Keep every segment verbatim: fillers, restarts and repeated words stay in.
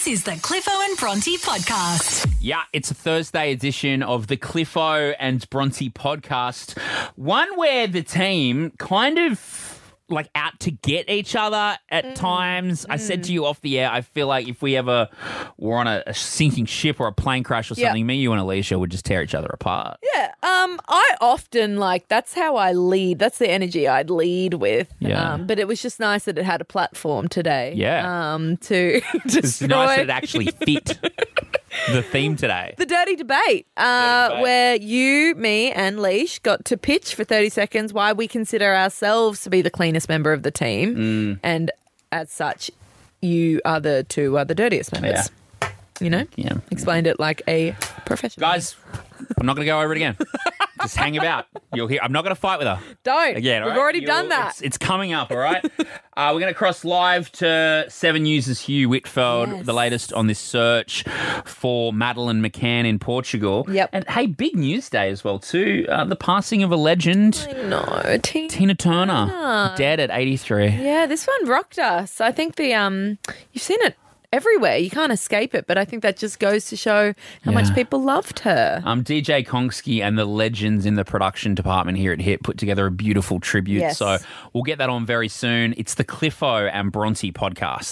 This is the Cliffo and Bronte podcast. Yeah, it's a Thursday edition of the Cliffo and Bronte podcast. One where the team kind of like out to get each other at mm. times. Mm. I said to you off the air, I feel like if we ever were on a, a sinking ship or a plane crash or something, yep. me, you and Alicia would just tear each other apart. Yeah, um, I often, like, that's how I lead. That's the energy I'd lead with. Yeah. Um, but it was just nice that it had a platform today. Yeah. Um, to destroy. It's nice that it actually fit the theme today. The dirty debate, uh, dirty debate, where you, me, and Leash got to pitch for thirty seconds why we consider ourselves to be the cleanest member of the team. Mm. And as such, you are the two are the dirtiest members. Yeah. You know? Yeah. Explained it like a professional. Guys, I'm not going to go over it again. Just hang about. You'll hear. I'm not going to fight with her. Don't. Again, We've right? already You'll, done that. It's, it's coming up, all right? uh, we're going to cross live to Seven News' Hugh Whitfield, Yes. the latest on this search for Madeleine McCann in Portugal. Yep. And, hey, big news day as well, too. Uh, the passing of a legend. I know. Tina, Tina Turner, Turner. dead at eighty-three. Yeah, this one rocked us. I think the um, you've seen it everywhere. You can't escape it, but I think that just goes to show how Yeah. much people loved her. Um, D J Kongsky and the legends in the production department here at Hit put together a beautiful tribute. Yes. So we'll get that on very soon. It's the Cliffo and Bronte podcast.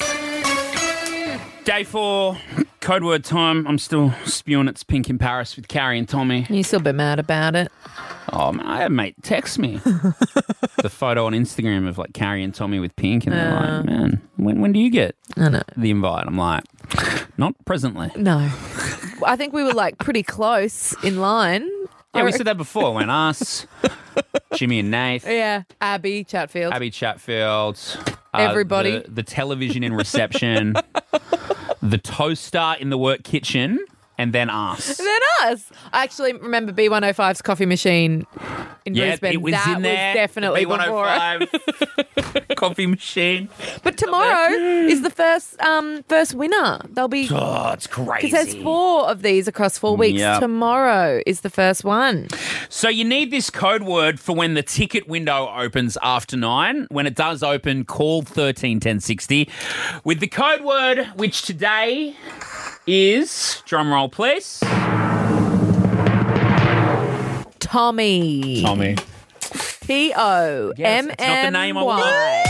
Day four, code word time. I'm still spewing it's pink in Paris with Carrie and Tommy. You still a bit mad about it? Oh, man, I had a mate text me the photo on Instagram of like Carrie and Tommy with pink, and they're Uh. like, man, when, when do you get I know. the invite? I'm like, not presently. No. I think we were like pretty close in line. Yeah, we said that before. When us, Jimmy and Nath, Yeah. Abby Chatfield. Abby Chatfield, uh, Everybody. the, the television in reception, the toaster in the work kitchen, and then us. And then us. I actually remember B one oh five's coffee machine in Yeah, Brisbane. it was that in there. was definitely B one before oh it. five coffee machine. But tomorrow is the first um first winner. They'll be Oh, it's crazy. because there's four of these across four weeks. Yep. Tomorrow is the first one. So you need this code word for when the ticket window opens after nine. When it does open, call thirteen ten sixty with the code word, which today is, drum roll please, Tommy. Tommy. T O M Yes, it's not the name I M wanted. Y.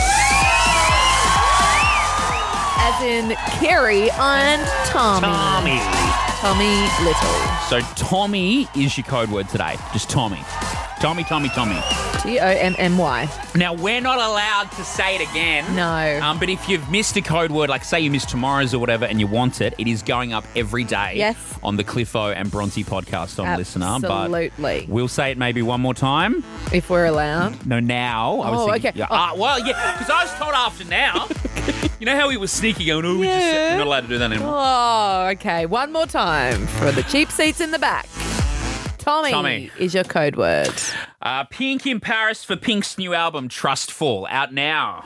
As in Carrie and Tommy. Tommy. Tommy Little. So Tommy is your code word today. Just Tommy. Tommy, Tommy, Tommy. T O M M Y. Now, we're not allowed to say it again. No. Um, but if you've missed a code word, like say you missed tomorrow's or whatever, and you want it, it is going up every day Yes. on the Cliffo and Bronte podcast on Listener. Absolutely. But we'll say it maybe one more time. If we're allowed. No, now. I was Oh, thinking, okay. Yeah, Oh. uh, well, yeah, because I was told after now. You know how he was sneaky going, oh, we just, Yeah. we're not allowed to do that anymore. Oh, okay. One more time for the cheap seats in the back. Tommy, Tommy. is your code word. Uh, Pink in Paris for Pink's new album, Trustful, out now.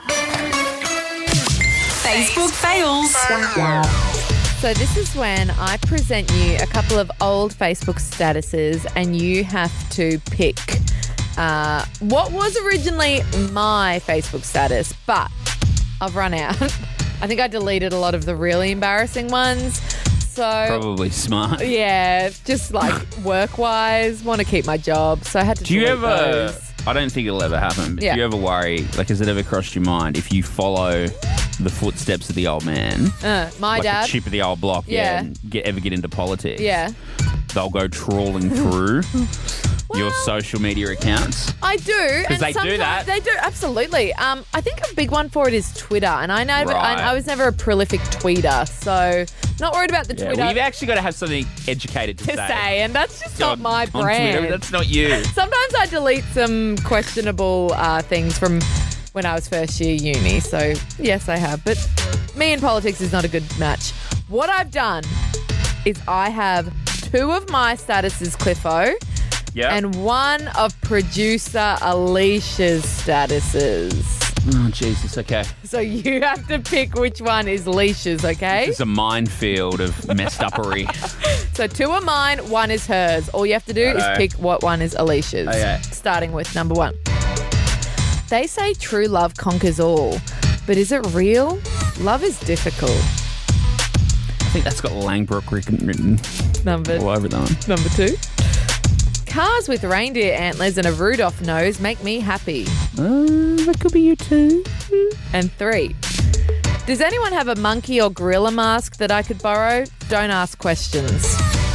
Facebook fails. So this is when I present you a couple of old Facebook statuses and you have to pick uh, what was originally my Facebook status, but I've run out. I think I deleted a lot of the really embarrassing ones. So Probably smart. yeah, just like work-wise, want to keep my job, so I had to Do you delete ever, those. I don't think it'll ever happen, but Yeah. do you ever worry, like has it ever crossed your mind, if you follow the footsteps of the old man, Uh, my like dad. the chip of the old block, yeah, Yeah. and get, ever get into politics, Yeah. they'll go trawling through your social media accounts? I do. and they do sometimes that. They do, absolutely. Um, I think a big one for it is Twitter. And I know, but Right. I, I was never a prolific tweeter, so not worried about the Yeah, Twitter well, you've actually got to have something educated to, to say. And that's just not on- my on brand. Twitter, that's not you. Sometimes I delete some questionable uh, things from when I was first year uni. So, yes, I have. But me and politics is not a good match. What I've done is I have two of my statuses, Cliffo, Yeah. and one of producer Alicia's statuses. Oh, Jesus, okay. So you have to pick which one is Alicia's, okay? It's a minefield of messed uppery. So two are mine, one is hers. All you have to do Righto. is pick what one is Alicia's. Okay. Starting with number one. They say true love conquers all, but is it real? Love is difficult. I think that's got Langbrook written, written Number all over them. number two. Cars with reindeer antlers and a Rudolph nose make me happy. Uh, that could be you too. And three. Does anyone have a monkey or gorilla mask that I could borrow? Don't ask questions.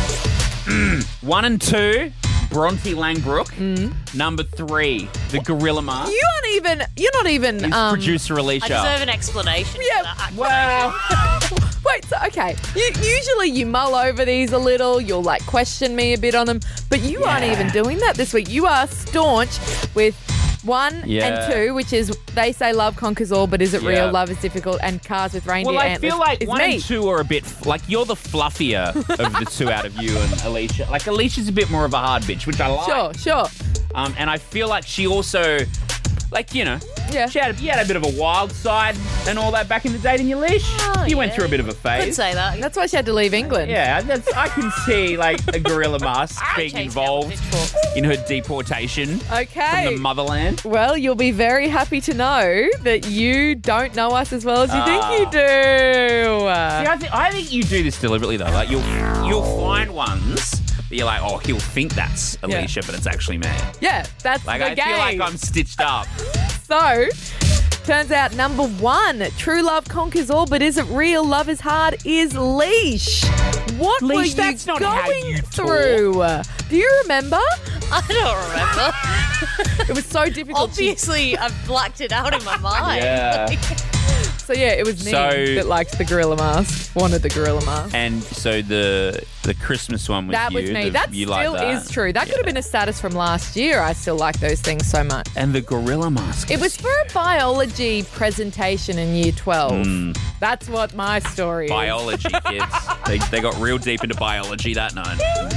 One and two, Bronte Langbrook. Mm. Number three, the gorilla mask. You aren't even. You're not even. Is Um, producer Alicia. I deserve an explanation. Yeah. For that. Wow. Wait. So okay. You, usually you mull over these a little. You'll like question me a bit on them, but you aren't Yeah. even doing that this week. You are staunch with. One Yeah. and two, which is they say love conquers all, but is it Yeah. real? Love is difficult, and cars with reindeer Well, I antlers feel like is one me. and two are a bit f- like you're the fluffier of the two out of you and Alicia. Like Alicia's a bit more of a hard bitch, which I like. Sure, sure. Um, and I feel like she also, like you know, Yeah. she had, you had a bit of a wild side and all that back in the day, didn't you, Lish? Oh, you went yeah. through a bit of a Could phase. say that. That's why she had to leave England. Yeah, that's, I can see like a gorilla mask I being chased down involved pitchforks. in her deportation Okay. from the motherland. Well, you'll be very happy to know that you don't know us as well as you Ah. think you do. See, I, th- I think you do this deliberately though. Like you'll you'll find ones that you're like, oh, he'll think that's Yeah. Alicia, but it's actually me. Yeah, that's Like the I game. feel like I'm stitched up. So, turns out number one, true love conquers all, but is it real? Love is hard is Leash. What were Leash, you that's not going how you talk. through? Do you remember? I don't remember. It was so difficult. She- Obviously, I've blacked it out in my mind. Yeah. So yeah, it was me So- that liked the gorilla mask, wanted the gorilla mask. And so the the Christmas one was That you. was me. the- That you still like that. is true. That could have been a status from last year. I still like those things so much. And the gorilla mask. It was for a biology presentation in year twelve. That's what my story is. biology, kids. they, they got real deep into biology that night.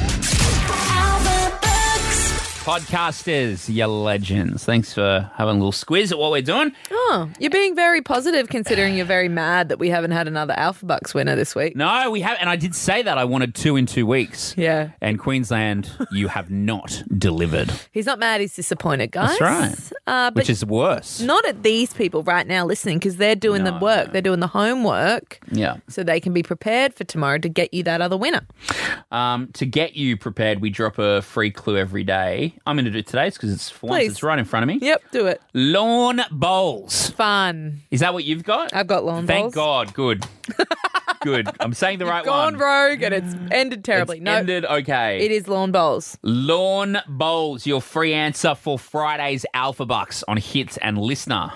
Podcasters, you legends. Thanks for having a little squiz at what we're doing. Oh, you're being very positive considering you're very mad that we haven't had another Alpha Bucks winner this week. No, we have, and I did say that I wanted two in two weeks. Yeah. And Queensland, you have not delivered, He's not mad, he's disappointed, guys. That's right. Uh, but which is worse. not at these people right now listening because they're doing the No. work. They're doing the homework Yeah. so they can be prepared for tomorrow to get you that other winner. Um, to get you prepared, we drop a free clue every day. I'm going to do it today because it's for once Please. it's right in front of me. Yep, do it. Lawn bowls. Fun. Is that what you've got? I've got lawn Thank bowls. God. Good. Good. I'm saying the right Gone one. rogue and it's ended terribly. It's no, ended okay. it is lawn bowls. Lawn bowls, your free answer for Friday's Alpha Bucks on Hits and Listener.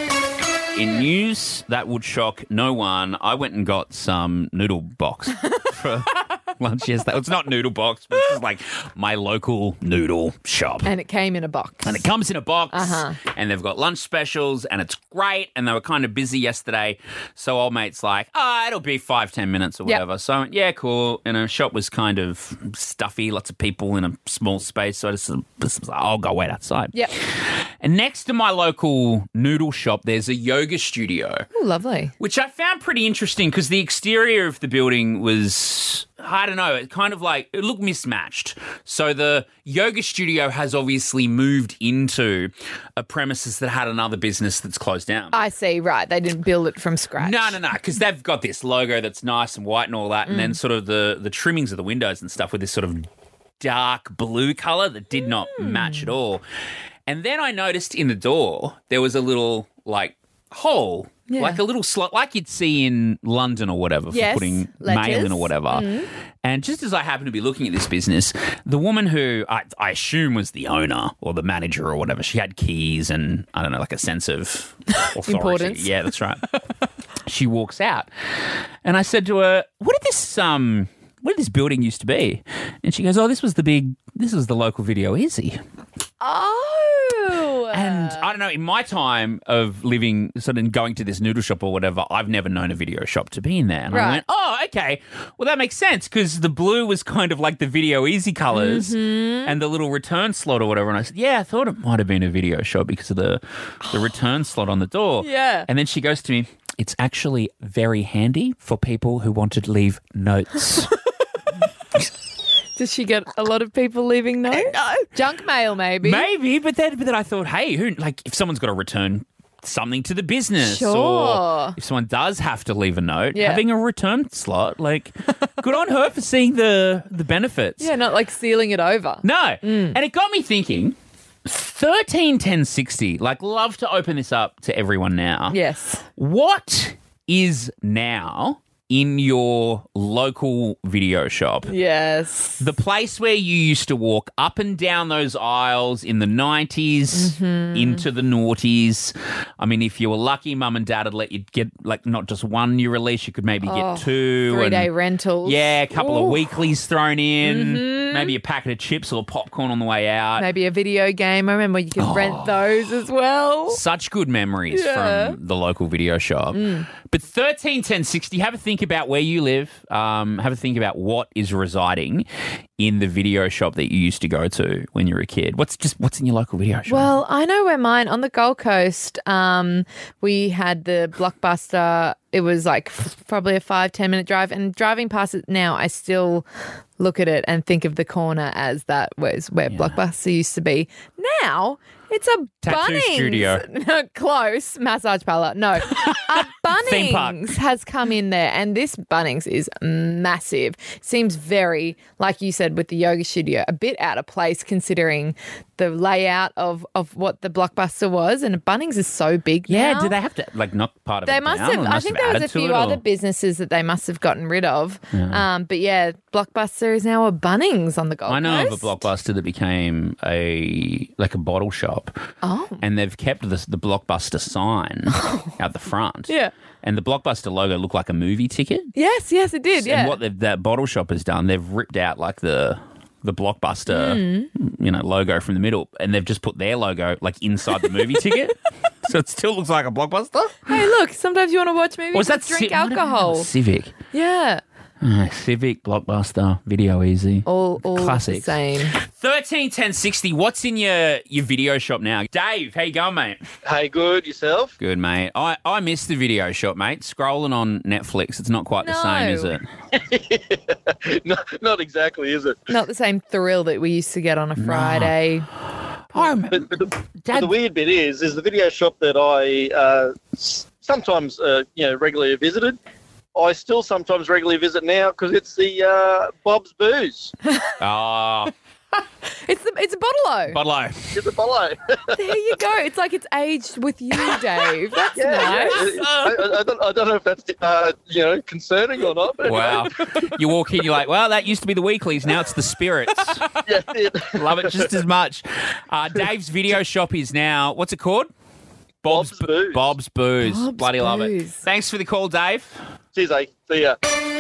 In news that would shock no one, I went and got some noodle box for lunch yesterday. It's not noodle box, but it's like my local noodle shop. And it came in a box. And it comes in a box, Uh-huh. and they've got lunch specials, and it's great. And they were kind of busy yesterday, so old mate's like, "Oh, it'll be five, ten minutes or Yep. whatever." So I went, "Yeah, cool." And the shop was kind of stuffy, lots of people in a small space. So I just, just was like, "I'll go wait outside." Yep. And next to my local noodle shop, there's a yoga studio, Oh, lovely. which I found pretty interesting because the exterior of the building was, I don't know, it kind of like, it looked mismatched. So the yoga studio has obviously moved into a premises that had another business that's closed down. I see, right. They didn't build it from scratch. No, no, no, because they've got this logo that's nice and white and all that, and then sort of the, the trimmings of the windows and stuff with this sort of dark blue colour that did not match at all. And then I noticed in the door there was a little, like, hole, Yeah. like a little slot, like you'd see in London or whatever for Yes, putting letters. mail in or whatever. And just as I happened to be looking at this business, the woman who I, I assume was the owner or the manager or whatever, she had keys and, I don't know, like a sense of authority. Importance. Yeah, that's right. She walks out. And I said to her, what did this um what did this building used to be? And she goes, oh, this was the big, this was the local Video Easy. Oh. And I don't know, in my time of living, sort of going to this noodle shop or whatever, I've never known a video shop to be in there. And I Right. went, oh, okay. Well, that makes sense because the blue was kind of like the Video Easy colors Mm-hmm. and the little return slot or whatever. And I said, yeah, I thought it might have been a video shop because of the, the return slot on the door. Yeah. And then she goes to me, it's actually very handy for people who want to leave notes. Does she get a lot of people leaving notes? No. Junk mail, maybe. Maybe, but then, but then I thought, hey, who, like, if someone's got a return something to the business. Sure. Or if someone does have to leave a note, Yeah. having a return slot, like, good on her for seeing the, the benefits. Yeah, not like sealing it over. No. And it got me thinking, thirteen ten sixty, like, love to open this up to everyone now. Yes. What is now in your local video shop? Yes. The place where you used to walk up and down those aisles in the nineties, Mm-hmm. into the noughties. I mean, if you were lucky, mum and dad would let you get, like, not just one new release, you could maybe Oh, get two. Three-day and- rentals. Yeah, a couple Ooh. of weeklies thrown in, Mm-hmm. maybe a packet of chips or popcorn on the way out. Maybe a video game. I remember you could Oh. rent those as well. Such good memories Yeah. from the local video shop. But thirteen ten sixty, have a think about where you live. Um, have a think about what is residing in the video shop that you used to go to when you were a kid. What's just what's in your local video shop? Well, I know where mine on the Gold Coast. Um, we had the Blockbuster. It was like f- probably a five ten minute drive, and driving past it now, I still look at it and think of the corner as that was where Blockbuster used to be. Now it's a Tattoo Bunnings. studio. No, close massage parlor. No, a Theme park. Bunnings has come in there, and this Bunnings is massive. Seems very, like you said, with the yoga studio, a bit out of place considering the layout of, of what the Blockbuster was. And Bunnings is so big yeah, now. do they have to like knock part of They it must down? have. or I must think have there was a added to few it, other or- businesses that they must have gotten rid of. Um, but yeah, Blockbuster is now a Bunnings on the Gold I know Coast. of a Blockbuster that became a like a bottle shop. Oh. And they've kept the, the Blockbuster sign out the front. Yeah. And the Blockbuster logo looked like a movie ticket. Yes, yes, it did. Yeah. And what they've- that bottle shop has done, they've ripped out like the the Blockbuster, Hmm. you know, logo from the middle, and they've just put their logo like inside the movie ticket, so it still looks like a Blockbuster. Hey, look, sometimes you want to watch movies Or was and that drink Ci- what about alcohol. Civic, Yeah. Uh, Civic, Blockbuster, Video Easy, All, all the Classics. same. Thirteen ten sixty. What's in your your video shop now, Dave? How you going, mate? Hey, good. Yourself? Good, mate. I, I miss the video shop, mate. Scrolling on Netflix, it's not quite the same, is No. it? no, not exactly, is it? Not the same thrill that we used to get on a Friday. I remember. But, but, the, but Dad- the weird bit is, is the video shop that I uh, s- sometimes, uh, you know, regularly visited. I still sometimes regularly visit now because it's the uh, Bob's Booze. Oh, It's the, it's a bottle-o. Bottle-o. It's a follow. There you go. It's like it's aged with you, Dave. That's Yeah, nice. yeah. I, I, I, don't, I don't know if that's uh, you know concerning or not. But Wow. You walk in, you're like, well, that used to be the weeklies. Now it's the spirits. yeah, it, Love it just as much. Uh, Dave's video shop is now, what's it called? Bob's Bo- Booze. Bob's Booze. Bob's Bloody love it. Booze. Thanks for the call, Dave. Cheers, eh? See ya.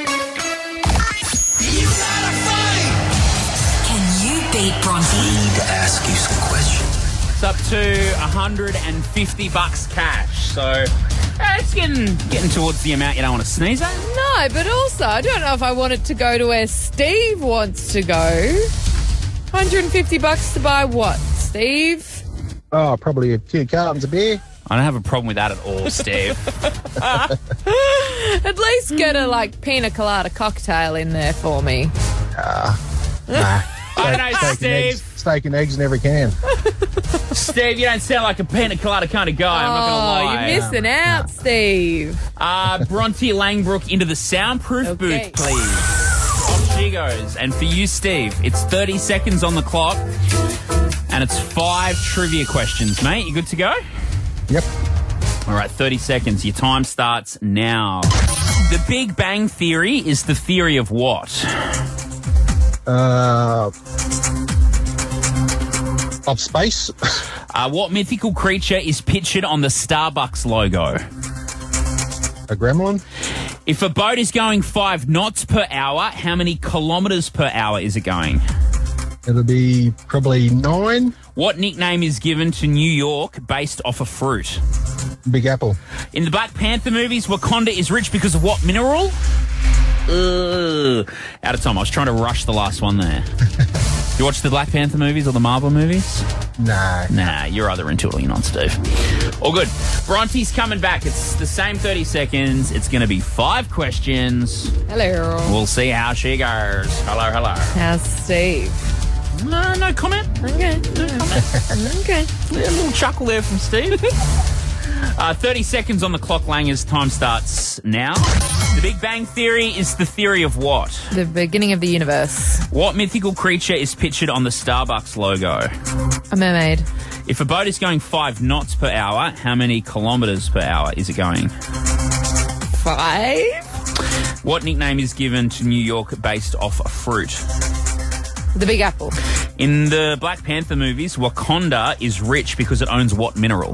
Can you beat Bronte? Need to ask you some questions. It's up to one hundred fifty bucks cash. So uh, it's getting getting towards the amount you don't want to sneeze at. No, but also, I don't know if I want it to go to where Steve wants to go. one hundred fifty bucks to buy what, Steve? Oh, probably a few cartons of beer. I don't have a problem with that at all, Steve. At least get a, like, pina colada cocktail in there for me. Nah. I don't know, Steak and, Steve. eggs, steak and eggs in every can. Steve, you don't sound like a pina colada kind of guy. I'm not going to Oh, lie. you're missing out, Steve. Uh, Bronte Langbrook into the soundproof Okay. booth, please. Off she goes. And for you, Steve, it's thirty seconds on the clock, and it's five trivia questions, mate. You good to go? Yep. All right, thirty seconds. Your time starts now. The Big Bang Theory is the theory of what? Uh, of space. Uh, what mythical creature is pictured on the Starbucks logo? A gremlin. If a boat is going five knots per hour, how many kilometres per hour is it going? It'll be probably nine. What nickname is given to New York based off a fruit? Big Apple. In the Black Panther movies, Wakanda is rich because of what mineral? Ugh. Out of time. I was trying to rush the last one there. You watch the Black Panther movies or the Marvel movies? Nah. Nah, you're either into it or you're not, Steve. All good. Bronte's coming back. It's the same thirty seconds. It's going to be five questions. Hello. We'll see how she goes. Hello, hello. How's Steve? No, no comment. Okay. No comment. Okay. A little chuckle there from Steve. Uh, thirty seconds on the clock, Langers. Time starts now. The Big Bang Theory is the theory of what? The beginning of the universe. What mythical creature is pictured on the Starbucks logo? A mermaid. If a boat is going five knots per hour, how many kilometres per hour is it going? Five. What nickname is given to New York based off a fruit? The Big Apple. In the Black Panther movies, Wakanda is rich because it owns what mineral?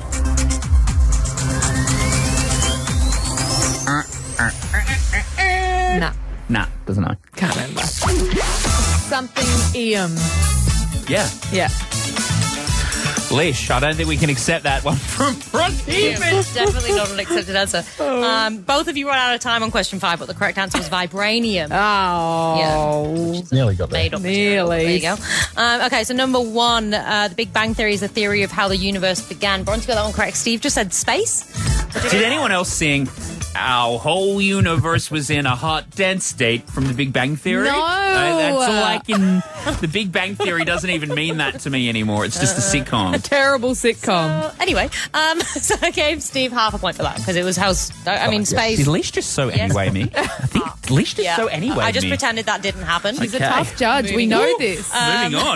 Nah, Nah, doesn't know. can't remember. Something Eum. Yeah. Yeah. Leash, I don't think we can accept that one from Bronte. It's definitely not an accepted answer. Um, both of you ran out of time on question five, but the correct answer was vibranium. Oh. Nearly got there. Made up material. Nearly. There you go. Um, okay, so number one, uh, the Big Bang Theory is the theory of how the universe began. Bronte got that one correct. Steve just said space. Did anyone else sing "Our whole universe was in a hot, dense state" from The Big Bang Theory? No. Uh, that's all I can. The Big Bang Theory doesn't even mean that to me anymore. It's just a sitcom. Terrible sitcom. Uh, anyway, um, so I gave Steve half a point for that because it was how. I mean, space. Is Leash just so anyway me? I think Leash just Yeah. so anyway I just me. pretended that didn't happen. She's Okay. a tough judge. We Moving know on. this. Moving on.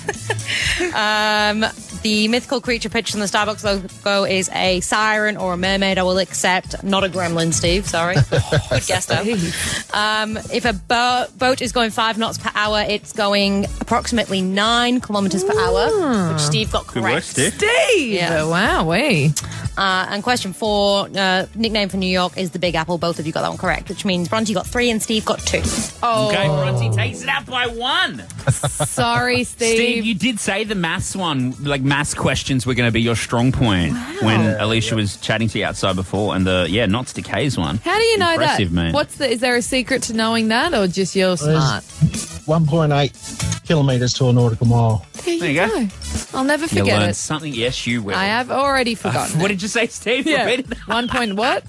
Um, the mythical creature pictured on the Starbucks logo is a siren or a mermaid. I will accept. Not a gremlin, Steve. Sorry. Good guess, though. Um, if a bo- boat is going five knots per hour, it's going approximately nine kilometres per hour, which Steve got Good correct. work, Steve. Steve. Yeah. Wow, we. Uh, and question four, uh, nickname for New York is the Big Apple. Both of you got that one correct, which means Bronte got three and Steve got two. Oh, Okay, Bronte takes it out by one. sorry, Steve. Steve, you did say the maths one, like maths questions were going to be your strong point when Alicia was chatting to you outside before, and the, yeah, knots to K's one. How do you know Impressive, that? man. What's the? Is there a secret to knowing that, or just you're smart? one point eight kilometres to a nautical mile. There you, There you go. go. I'll never You forget learned it. something. Yes, you will. I have already forgotten. What it. did you say, Steve? Yeah. Repeat it. One point what?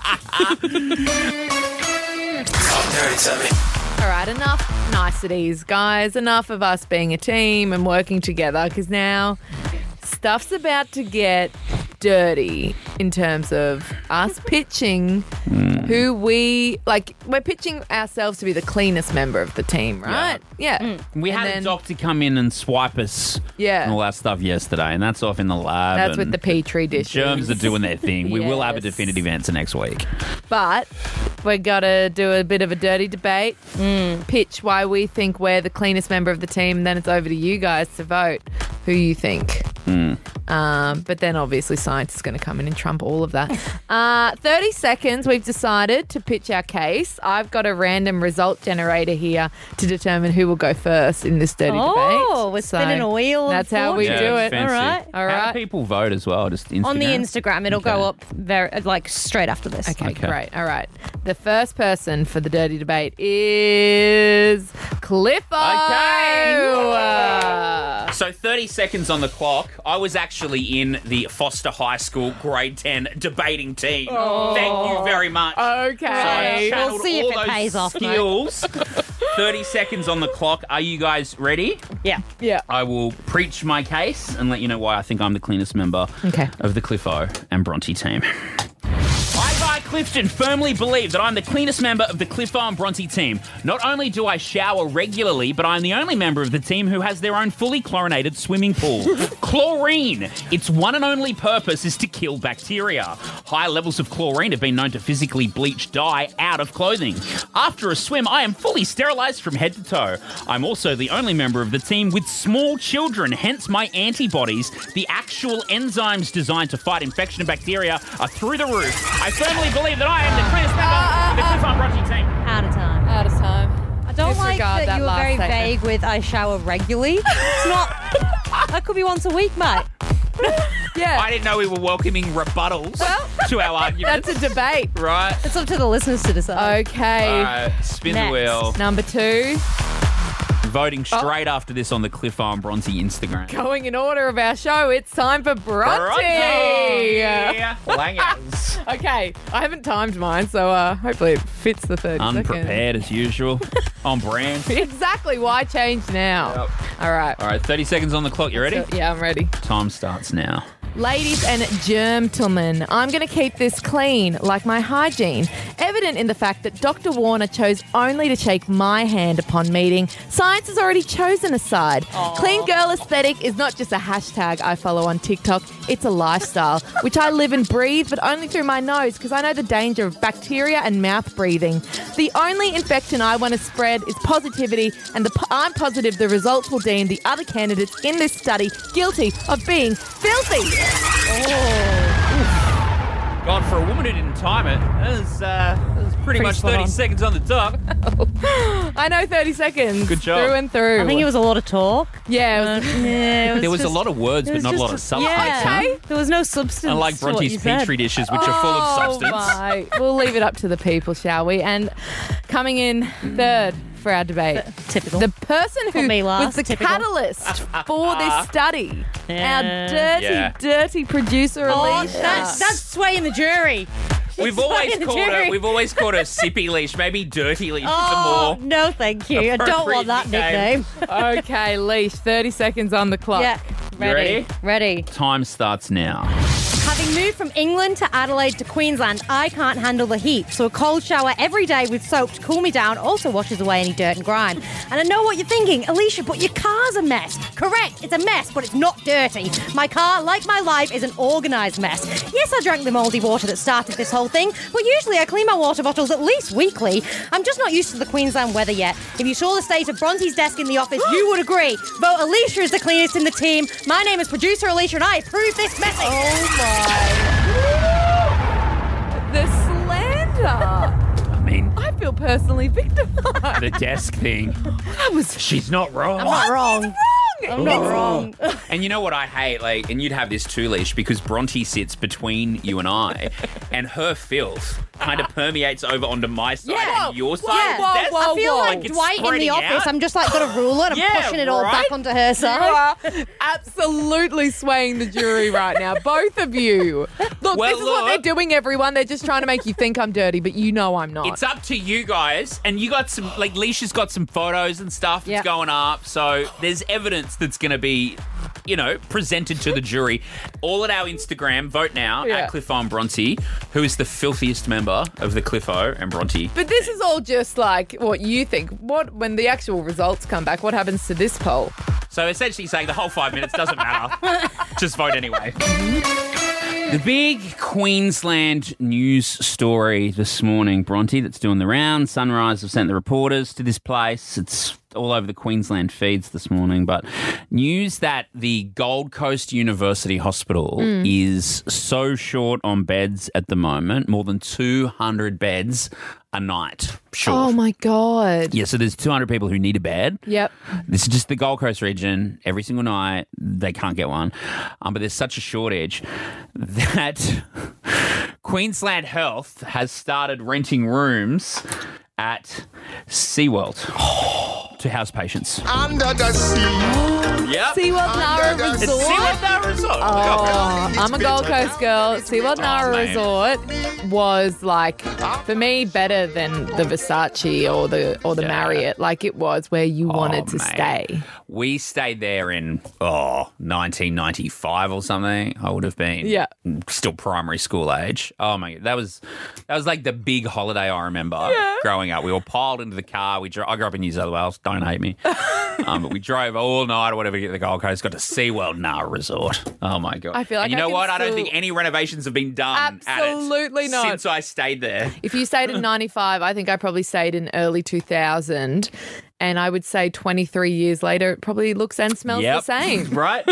Dirty to me. All right, enough niceties, guys. Enough of us being a team and working together, because now stuff's about to get dirty in terms of us pitching who we like. We're pitching ourselves to be the cleanest member of the team, right? Yeah. We And had then- a doctor come in and swipe us Yeah. and all that stuff yesterday, and that's off in the lab. That's with and the Petri dishes. germs are doing their thing. We will have a Yes. definitive answer next week. But we're going to do a bit of a dirty debate, pitch why we think we're the cleanest member of the team, and then it's over to you guys to vote who you think. Um, but then obviously science is going to come in and trump all of that. Uh, thirty seconds, we've decided to pitch our case. I've got a random result generator here to determine who will go first in this dirty Oh, debate. we're spinning a wheel of That's how we fortune. do Yeah, it. fancy. All right. All How right. do people vote as well? Just Instagram? On the Instagram, it'll Okay. go up very like straight after this. Okay, Okay. great. All right. The first person for the dirty debate is Cliffo. Okay. So thirty seconds on the clock. I was actually in the Foster High School grade ten debating team. Thank you very much. So I Okay. channeled We'll see if all it those pays off, mate. skills. thirty seconds on the clock. Are you guys ready? Yeah. Yeah. I will preach my case and let you know why I think I'm the cleanest member Okay. of the Cliffo and Bronte team. I, Guy Clifton, firmly believe that I'm the cleanest member of the Cliffo and Bronte team. Not only do I shower regularly, but I'm the only member of the team who has their own fully chlorinated swimming pool. Chlorine. Its one and only purpose is to kill bacteria. High levels of chlorine have been known to physically bleach dye out of clothing. After a swim, I am fully sterilized from head to toe. I'm also the only member of the team with small children, hence my antibodies. The actual enzymes designed to fight infection and bacteria are through the roof. I firmly believe that I am the cleanest member of the Cliffo and Bronte team. Out of time. Out of time. I don't like Disregard that, that you were last very statement. vague with I shower regularly. It's not. That could be once a week, mate. Yeah. I didn't know we were welcoming rebuttals to our argument. That's a debate. Right. It's up to the listeners to decide. Okay. All right, spin Next. the wheel. Number two, Voting straight after this on the Cliffo and Bronte Instagram. going in order of our show, it's time for Bronte. Langers. Okay, I haven't timed mine, so uh, hopefully it fits the thirty Unprepared as usual. On brand. seconds. Exactly. Why change now? Yep. All right. All right, thirty seconds on the clock. You ready? So- yeah, I'm ready. Time starts now. Ladies and gentlemen, I'm going to keep this clean, like my hygiene. Evident in the fact that Doctor Warner chose only to shake my hand upon meeting, science has already chosen a side. Aww. Clean girl aesthetic is not just a hashtag I follow on TikTok, it's a lifestyle, which I live and breathe, but only through my nose because I know the danger of bacteria and mouth breathing. The only infection I want to spread is positivity, and the, I'm positive the results will deem the other candidates in this study guilty of being filthy. Oh. God, for a woman who didn't time it, that was, uh, that was pretty, pretty much thirty on. seconds on the dot. I know thirty seconds. Good job. Through and through. I think it was a lot of talk. Yeah. It was, uh, yeah it was there was just, a lot of words, but not a lot of substance. Yeah. Huh? There was no substance. Unlike Bronte's Petri dishes, which oh, are full of substance. My. We'll leave it up to the people, shall we? And coming in third for our debate. Typical. The person who me last, was the typical. catalyst for this study. Yeah. Our dirty, Yeah. dirty producer, Oh, Alicia. that's, that's swaying the jury. We've It's always swaying the called jury. her. We've always called her Sippy Leash. Maybe Dirty Leash Oh, is a more. no, thank you. I don't want that appropriate nickname. Okay, Leash, thirty seconds on the clock. Yeah. ready? Ready. Time starts now. Having moved from England to Adelaide to Queensland, I can't handle the heat, so a cold shower every day with soap to cool me down also washes away any dirt and grime. And I know what you're thinking, Alicia, but your car's a mess. Correct, it's a mess, but it's not dirty. My car, like my life, is an organised mess. Yes, I drank the mouldy water that started this whole thing, but usually I clean my water bottles at least weekly. I'm just not used to the Queensland weather yet. If you saw the state of Bronte's desk in the office, you would agree. Vote Alicia is the cleanest in the team. My name is producer Alicia and I approve this message. Oh my. The slander. I mean, I feel personally victimised. the desk thing. That was. She's not wrong. I'm not wrong. Wrong. I'm not wrong. And you know what I hate? Like, and you'd have this too, Leash, because Bronte sits between you and I, and her filth kind of permeates over onto my side Yeah. and your side. Yeah. of the desk. Whoa, I feel whoa. like, Like it's Dwight in the spreading office. out. I'm just like got a ruler and I'm Yeah, pushing it all right? back onto her You side. are absolutely swaying the jury right now, both of you. Look, Well, this is what look. they're doing, everyone. They're just trying to make you think I'm dirty, but you know I'm not. It's up to you guys, and you got some, like, Leisha's got some photos and stuff that's Yep. going up, so there's evidence that's going to be, you know, presented to the jury. All at our Instagram, vote now, Yeah. at Cliffo and Bronte, who is the filthiest member of the Cliffo and Bronte. But this is all just like what you think. What when the actual results come back, what happens to this poll? So essentially saying the whole five minutes doesn't matter. Just vote anyway. The big Queensland news story this morning, Bronte, that's doing the rounds. Sunrise have sent the reporters to this place. It's all over the Queensland feeds this morning. But news that the Gold Coast University Hospital Mm. is so short on beds at the moment, more than two hundred beds a night short. Oh my God. Yeah, so there's two hundred people who need a bed. Yep. This is just the Gold Coast region. Every single night, they can't get one. Um, but there's such a shortage that Queensland Health has started renting rooms at SeaWorld to house patients. Under the sea. Yep. SeaWorld Nara Under the- It's Resort. SeaWorld Nara Resort. Oh, I'm a Gold Coast girl. SeaWorld Nara Oh, man. Resort was like, for me, better than the Versace or the or the Yeah. Marriott. Like it was where you wanted Oh, to mate. stay. We stayed there in, oh, nineteen ninety-five or something. I would have been Yeah. still primary school age. Oh, my God. That was, that was like the big holiday I remember growing up. We were piled into the car. We dro- I grew up in New South Wales. Don't hate me. um, but we drove all night or whatever to get to the Gold Coast. Got to SeaWorld Nara Resort. Oh, my God. I feel like and you I know can what? I don't still- think any renovations have been done Absolutely at it not. since I stayed there. If you stayed in ninety-five, I think I probably stayed in early two thousand. And I would say twenty-three years later, it probably looks and smells Yep. the same. Right?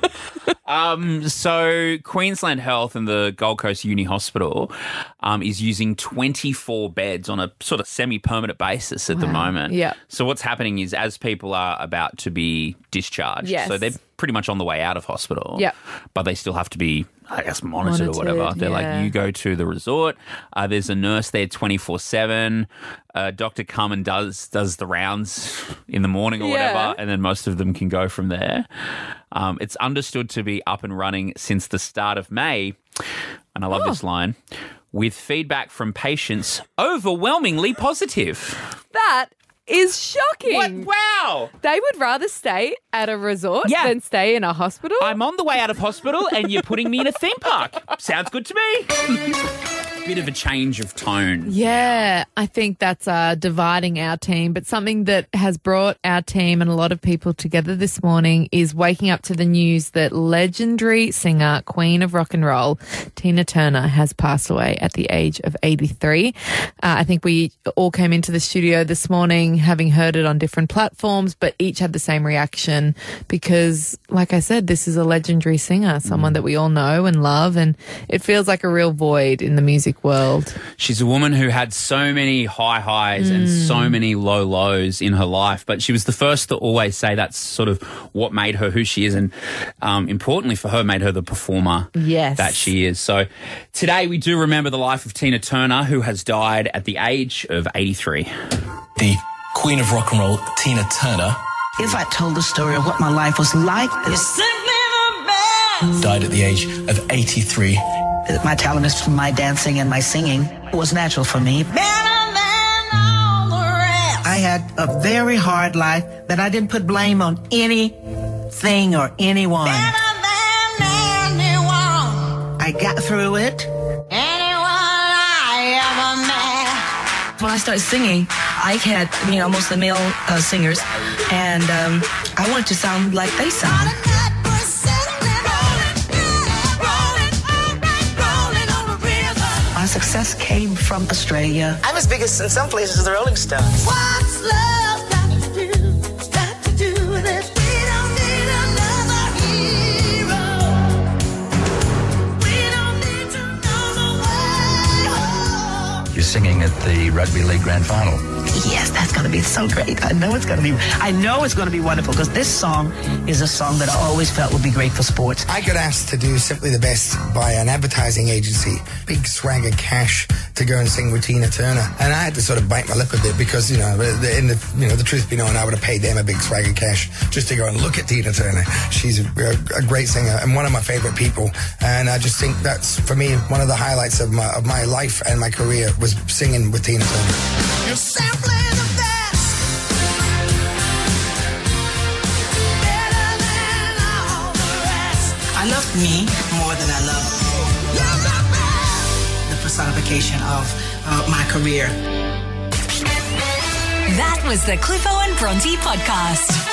um, so Queensland Health and the Gold Coast Uni Hospital um, is using twenty-four beds on a sort of semi-permanent basis at the moment. Yeah. So what's happening is as people are about to be discharged, Yes. so they're pretty much on the way out of hospital. Yep. But they still have to be, I guess, monitored, or whatever. Monitored, They're yeah. like, you go to the resort. Uh, there's a nurse there twenty-four seven. Uh, doctor come and does does the rounds in the morning or Yeah. whatever, and then most of them can go from there. Um, it's understood to be up and running since the start of May, and I love Oh. this line, with feedback from patients overwhelmingly positive. That is shocking. What? Wow. They would rather stay at a resort Yeah. than stay in a hospital. I'm on the way out of hospital and you're putting me in a theme park. Sounds good to me. Bit of a change of tone. Yeah, I think that's uh, dividing our team. But something that has brought our team and a lot of people together this morning is waking up to the news that legendary singer, queen of rock and roll, Tina Turner, has passed away at the age of eighty-three. Uh, I think we all came into the studio this morning having heard it on different platforms, but each had the same reaction because, like I said, this is a legendary singer, someone that we all know and love, and it feels like a real void in the music world. She's a woman who had so many high highs mm. and so many low lows in her life, but she was the first to always say that's sort of what made her who she is, and um, importantly for her, made her the performer yes. that she is. So today we do remember the life of Tina Turner, who has died at the age of eighty-three. The queen of rock and roll, Tina Turner. If I told the story of what my life was like, it's simply the best. Died at the age of eighty-three. My talent is from my dancing and my singing. It was natural for me. Better than all the rest. I had a very hard life that I didn't put blame on anything or anyone. Better than anyone. I got through it. Anyone I ever met. When I started singing, I had, you know, most of the male uh, singers, and um, I wanted to sound like they sound. My success came from Australia. I'm as big as in some places as the Rolling Stones. What's love got to do? Got to do with it. We don't need another hero. We don't need to know the way home. You're singing at the Rugby League Grand Final. Yes, that's going to be so great. I know it's going to be. I know it's going to be wonderful because this song is a song that I always felt would be great for sports. I got asked to do Simply the Best by an advertising agency, big swag of cash to go and sing with Tina Turner, and I had to sort of bite my lip a bit because you know, the, in the you know, the truth be known, I would have paid them a big swag of cash just to go and look at Tina Turner. She's a, a, a great singer and one of my favorite people, and I just think that's for me one of the highlights of my of my life and my career was singing with Tina Turner. You're simply the best. Better than all the rest. I love me more than I love the personification of uh, my career. That was the Cliffo and Bronte podcast.